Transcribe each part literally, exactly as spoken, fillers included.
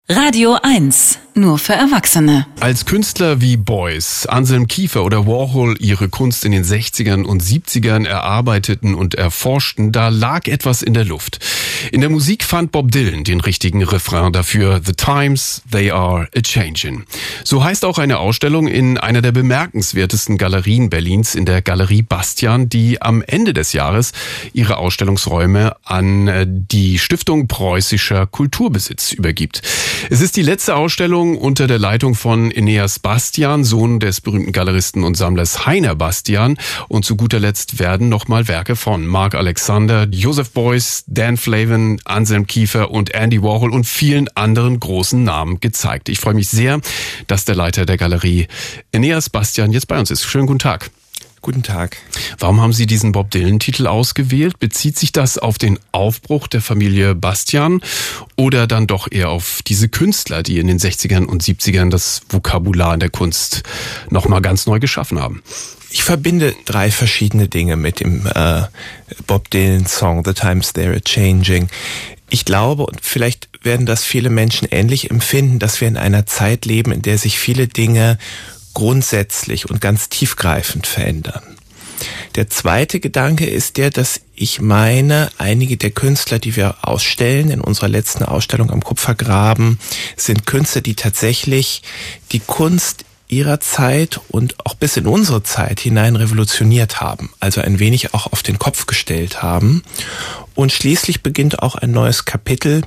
Radio eins, nur für Erwachsene. Als Künstler wie Beuys, Anselm Kiefer oder Warhol ihre Kunst in den sechzigern und siebzigern erarbeiteten und erforschten, da lag etwas in der Luft. In der Musik fand Bob Dylan den richtigen Refrain dafür: The times, they are a-changin'. So heißt auch eine Ausstellung in einer der bemerkenswertesten Galerien Berlins, in der Galerie Bastian, die am Ende des Jahres ihre Ausstellungsräume an die Stiftung Preußischer Kulturbesitz übergibt. Es ist die letzte Ausstellung unter der Leitung von Eneas Bastian, Sohn des berühmten Galeristen und Sammlers Heiner Bastian. Und zu guter Letzt werden nochmal Werke von Mark Alexander, Joseph Beuys, Dan Flavin, Anselm Kiefer und Andy Warhol und vielen anderen großen Namen gezeigt. Ich freue mich sehr, dass der Leiter der Galerie, Eneas Bastian, jetzt bei uns ist. Schönen guten Tag. Guten Tag. Warum haben Sie diesen Bob Dylan-Titel ausgewählt? Bezieht sich das auf den Aufbruch der Familie Bastian oder dann doch eher auf diese Künstler, die in den sechzigern und siebzigern das Vokabular in der Kunst nochmal ganz neu geschaffen haben? Ich verbinde drei verschiedene Dinge mit dem äh, Bob Dylan-Song The Times They're a-Changing. Ich glaube, und vielleicht werden das viele Menschen ähnlich empfinden, dass wir in einer Zeit leben, in der sich viele Dinge grundsätzlich und ganz tiefgreifend verändern. Der zweite Gedanke ist der, dass ich meine, einige der Künstler, die wir ausstellen in unserer letzten Ausstellung am Kupfergraben, sind Künstler, die tatsächlich die Kunst ihrer Zeit und auch bis in unsere Zeit hinein revolutioniert haben, also ein wenig auch auf den Kopf gestellt haben. Und schließlich beginnt auch ein neues Kapitel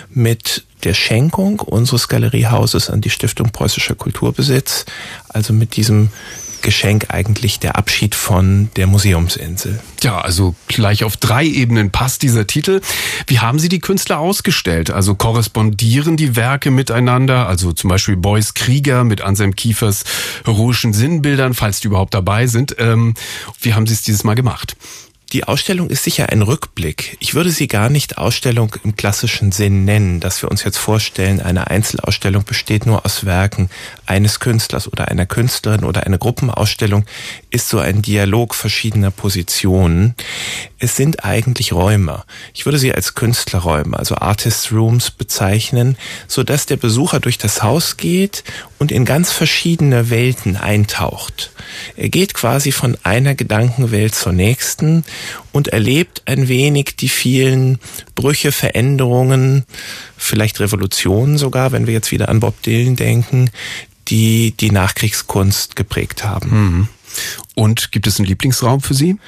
mit der Schenkung unseres Galeriehauses an die Stiftung Preußischer Kulturbesitz, also mit diesem Geschenk eigentlich der Abschied von der Museumsinsel. Ja, also gleich auf drei Ebenen passt dieser Titel. Wie haben Sie die Künstler ausgestellt? Also korrespondieren die Werke miteinander? Also zum Beispiel Beuys Krieger mit Anselm Kiefers heroischen Sinnbildern, falls die überhaupt dabei sind. Ähm, wie haben Sie es dieses Mal gemacht? Die Ausstellung ist sicher ein Rückblick. Ich würde sie gar nicht Ausstellung im klassischen Sinn nennen, dass wir uns jetzt vorstellen, eine Einzelausstellung besteht nur aus Werken eines Künstlers oder einer Künstlerin, oder eine Gruppenausstellung ist so ein Dialog verschiedener Positionen. Es sind eigentlich Räume. Ich würde sie als Künstlerräume, also Artist Rooms bezeichnen, so dass der Besucher durch das Haus geht und in ganz verschiedene Welten eintaucht. Er geht quasi von einer Gedankenwelt zur nächsten und erlebt ein wenig die vielen Brüche, Veränderungen, vielleicht Revolutionen sogar, wenn wir jetzt wieder an Bob Dylan denken, die die Nachkriegskunst geprägt haben. Und gibt es einen Lieblingsraum für Sie?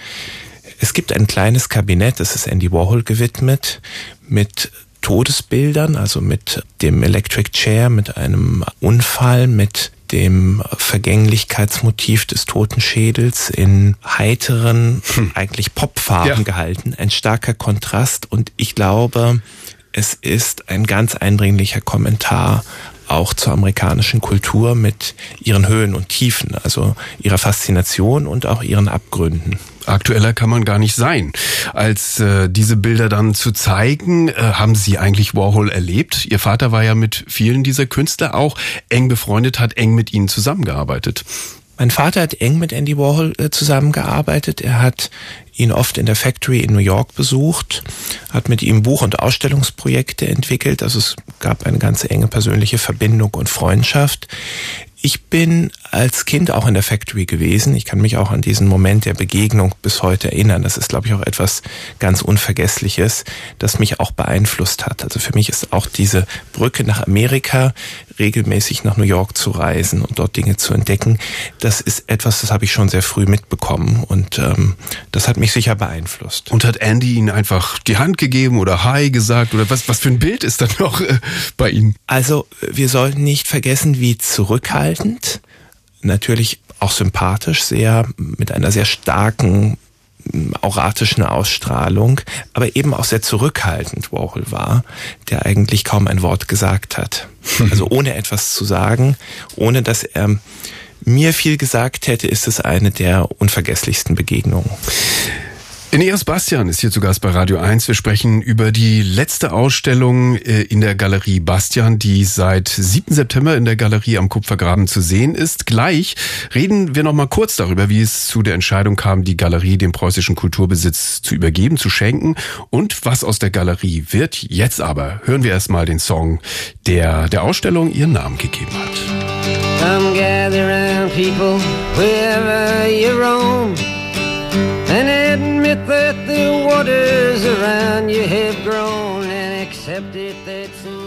Es gibt ein kleines Kabinett, das ist Andy Warhol gewidmet, mit Todesbildern, also mit dem Electric Chair, mit einem Unfall, mit dem Vergänglichkeitsmotiv des Totenschädels in heiteren, hm. eigentlich Popfarben ja. gehalten. Ein starker Kontrast, und ich glaube, es ist ein ganz eindringlicher Kommentar auch zur amerikanischen Kultur mit ihren Höhen und Tiefen, also ihrer Faszination und auch ihren Abgründen. Aktueller kann man gar nicht sein. Als äh, diese Bilder dann zu zeigen, äh, haben Sie eigentlich Warhol erlebt? Ihr Vater war ja mit vielen dieser Künstler auch eng befreundet, hat eng mit ihnen zusammengearbeitet. Mein Vater hat eng mit Andy Warhol äh, zusammengearbeitet. Er hat ihn oft in der Factory in New York besucht, hat mit ihm Buch- und Ausstellungsprojekte entwickelt. Also es gab eine ganz enge persönliche Verbindung und Freundschaft. Ich bin als Kind auch in der Factory gewesen. Ich kann mich auch an diesen Moment der Begegnung bis heute erinnern. Das ist, glaube ich, auch etwas ganz Unvergessliches, das mich auch beeinflusst hat. Also für mich ist auch diese Brücke nach Amerika, regelmäßig nach New York zu reisen und dort Dinge zu entdecken, das ist etwas, das habe ich schon sehr früh mitbekommen, und ähm, das hat mich sicher beeinflusst. Und hat Andy Ihnen einfach die Hand gegeben oder Hi gesagt, oder was, was für ein Bild ist dann noch äh, bei Ihnen? Also wir sollten nicht vergessen, wie zurückhaltend, natürlich auch sympathisch, sehr mit einer sehr starken auratischen Ausstrahlung, aber eben auch sehr zurückhaltend Warhol war, der eigentlich kaum ein Wort gesagt hat. Also ohne etwas zu sagen, ohne dass er mir viel gesagt hätte, ist es eine der unvergesslichsten Begegnungen. Eneas Bastian ist hier zu Gast bei Radio eins. Wir sprechen über die letzte Ausstellung in der Galerie Bastian, die seit siebten September in der Galerie am Kupfergraben zu sehen ist. Gleich reden wir noch mal kurz darüber, wie es zu der Entscheidung kam, die Galerie dem preußischen Kulturbesitz zu übergeben, zu schenken und was aus der Galerie wird. Jetzt aber hören wir erstmal den Song, der der Ausstellung ihren Namen gegeben hat. Come gather round people wherever you roam and admit that the waters around you have grown and accept it that's in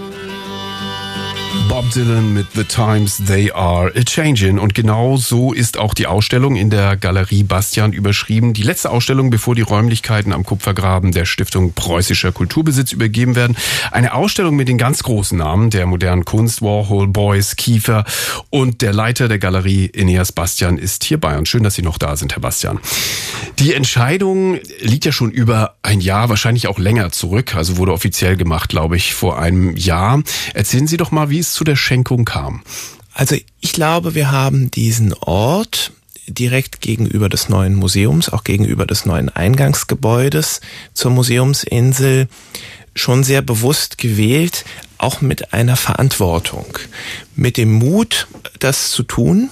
Bob Dylan mit The Times They Are A-Changin'. Und genau so ist auch die Ausstellung in der Galerie Bastian überschrieben. Die letzte Ausstellung, bevor die Räumlichkeiten am Kupfergraben der Stiftung Preußischer Kulturbesitz übergeben werden. Eine Ausstellung mit den ganz großen Namen der modernen Kunst, Warhol, Beuys, Kiefer. Und der Leiter der Galerie, Eneas Bastian, ist hier bei uns. Schön, dass Sie noch da sind, Herr Bastian. Die Entscheidung liegt ja schon über ein Jahr, wahrscheinlich auch länger zurück. Also wurde offiziell gemacht, glaube ich, vor einem Jahr. Erzählen Sie doch mal, wie es zu der Schenkung kam. Also ich glaube, wir haben diesen Ort direkt gegenüber des neuen Museums, auch gegenüber des neuen Eingangsgebäudes zur Museumsinsel schon sehr bewusst gewählt, auch mit einer Verantwortung, mit dem Mut, das zu tun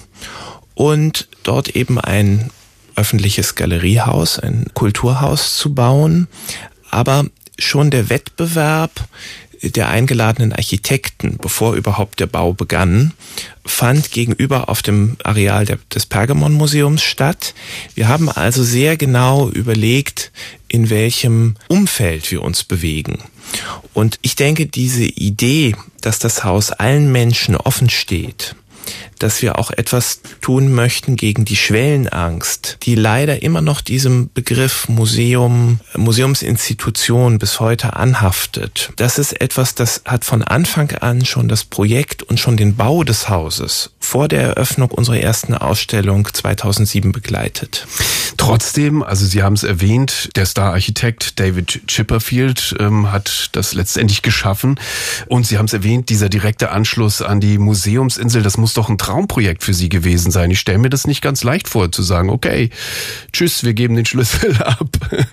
und dort eben ein öffentliches Galeriehaus, ein Kulturhaus zu bauen, aber schon der Wettbewerb der eingeladenen Architekten, bevor überhaupt der Bau begann, fand gegenüber auf dem Areal der, des Pergamon-Museums statt. Wir haben also sehr genau überlegt, in welchem Umfeld wir uns bewegen. Und ich denke, diese Idee, dass das Haus allen Menschen offen steht, dass wir auch etwas tun möchten gegen die Schwellenangst, die leider immer noch diesem Begriff Museum, Museumsinstitution bis heute anhaftet. Das ist etwas, das hat von Anfang an schon das Projekt und schon den Bau des Hauses vor der Eröffnung unserer ersten Ausstellung zweitausendsieben begleitet. Trotzdem, also Sie haben es erwähnt, der Star-Architekt David Chipperfield ähm, hat das letztendlich geschaffen. Und Sie haben es erwähnt, dieser direkte Anschluss an die Museumsinsel, das muss doch ein Traumprojekt für Sie gewesen sein. Ich stelle mir das nicht ganz leicht vor, zu sagen, okay, tschüss, wir geben den Schlüssel ab.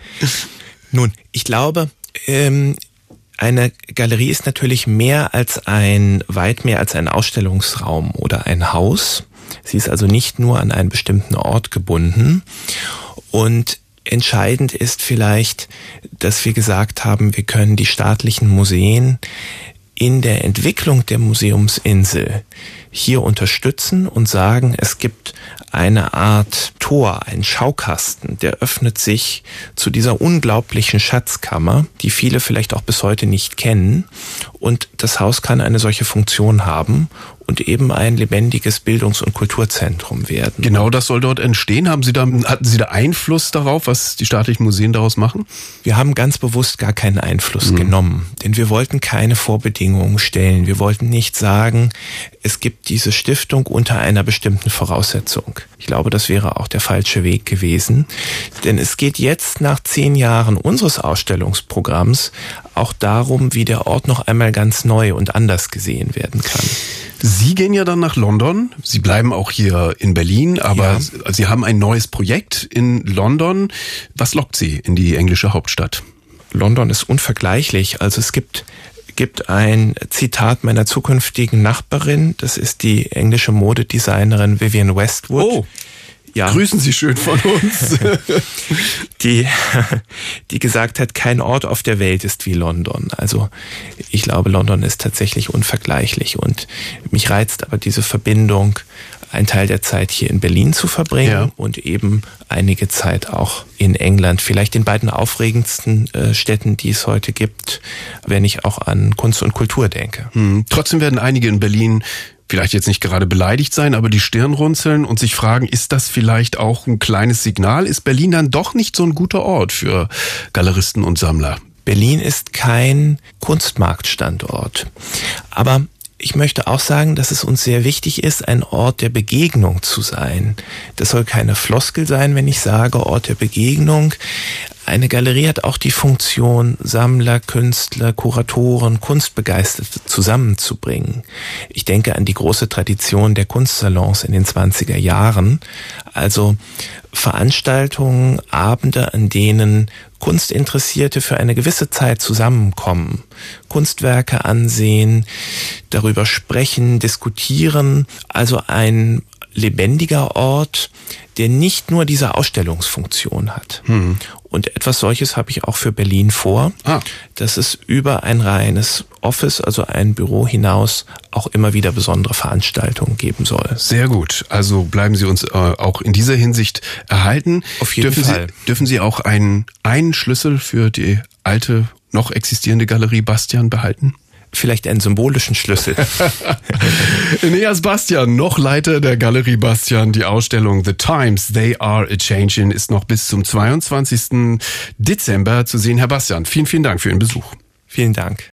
Nun, ich glaube, ähm, eine Galerie ist natürlich mehr als ein, weit mehr als ein Ausstellungsraum oder ein Haus. Sie ist also nicht nur an einen bestimmten Ort gebunden. Und entscheidend ist vielleicht, dass wir gesagt haben, wir können die staatlichen Museen in der Entwicklung der Museumsinsel hier unterstützen und sagen, es gibt eine Art Tor, einen Schaukasten, der öffnet sich zu dieser unglaublichen Schatzkammer, die viele vielleicht auch bis heute nicht kennen. Und das Haus kann eine solche Funktion haben und eben ein lebendiges Bildungs- und Kulturzentrum werden. Genau das soll dort entstehen. Haben Sie da, hatten Sie da Einfluss darauf, was die staatlichen Museen daraus machen? Wir haben ganz bewusst gar keinen Einfluss mhm. genommen, denn wir wollten keine Vorbedingungen stellen. Wir wollten nicht sagen, es gibt diese Stiftung unter einer bestimmten Voraussetzung. Ich glaube, das wäre auch der falsche Weg gewesen, denn es geht jetzt nach zehn Jahren unseres Ausstellungsprogramms auch darum, wie der Ort noch einmal ganz neu und anders gesehen werden kann. Sie gehen ja dann nach London. Sie bleiben auch hier in Berlin, aber ja. Sie haben ein neues Projekt in London. Was lockt Sie in die englische Hauptstadt? London ist unvergleichlich. Also es gibt gibt ein Zitat meiner zukünftigen Nachbarin. Das ist die englische Modedesignerin Vivienne Westwood. Oh. Ja. Grüßen Sie schön von uns. die, die gesagt hat, kein Ort auf der Welt ist wie London. Also ich glaube, London ist tatsächlich unvergleichlich und mich reizt aber diese Verbindung, einen Teil der Zeit hier in Berlin zu verbringen ja. und eben einige Zeit auch in England. Vielleicht den beiden aufregendsten äh, Städten, die es heute gibt, wenn ich auch an Kunst und Kultur denke. Hm. Trotzdem werden einige in Berlin vielleicht jetzt nicht gerade beleidigt sein, aber die Stirn runzeln und sich fragen, ist das vielleicht auch ein kleines Signal? Ist Berlin dann doch nicht so ein guter Ort für Galeristen und Sammler? Berlin ist kein Kunstmarktstandort. Aber ich möchte auch sagen, dass es uns sehr wichtig ist, ein Ort der Begegnung zu sein. Das soll keine Floskel sein, wenn ich sage Ort der Begegnung. eine Galerie hat auch die Funktion, Sammler, Künstler, Kuratoren, Kunstbegeisterte zusammenzubringen. Ich denke an die große Tradition der Kunstsalons in den zwanziger Jahren. Also Veranstaltungen, Abende, an denen Kunstinteressierte für eine gewisse Zeit zusammenkommen, Kunstwerke ansehen, darüber sprechen, diskutieren, also ein lebendiger Ort, der nicht nur diese Ausstellungsfunktion hat. Hm. Und etwas solches habe ich auch für Berlin vor, ah. dass es über ein reines Office, also ein Büro hinaus, auch immer wieder besondere Veranstaltungen geben soll. Sehr gut. Also bleiben Sie uns äh, auch in dieser Hinsicht erhalten. Auf jeden dürfen Fall. Sie, dürfen Sie auch einen, einen Schlüssel für die alte, noch existierende Galerie Bastian behalten? Vielleicht einen symbolischen Schlüssel. Eneas Bastian, noch Leiter der Galerie Bastian. Die Ausstellung The Times, They Are a Changin' ist noch bis zum zweiundzwanzigsten Dezember zu sehen. Herr Bastian, vielen, vielen Dank für Ihren Besuch. Vielen Dank.